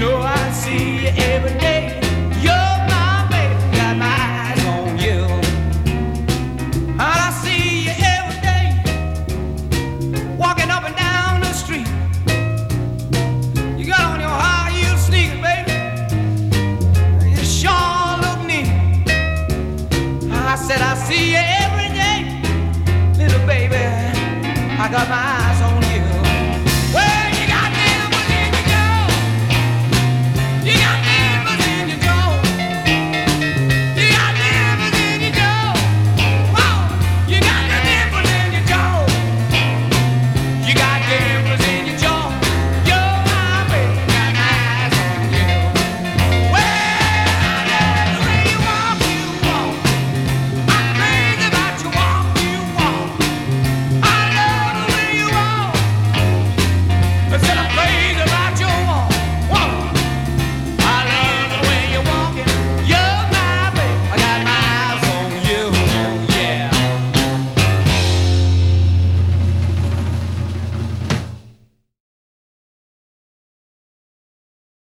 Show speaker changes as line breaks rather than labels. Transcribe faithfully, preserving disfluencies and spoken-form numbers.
know I see you every day. You're my baby, got my eyes on you. And I see you every day, walking up and down the street. You got on your high heel sneakers, baby. You sure look neat. I said I see you every day, little baby. I got my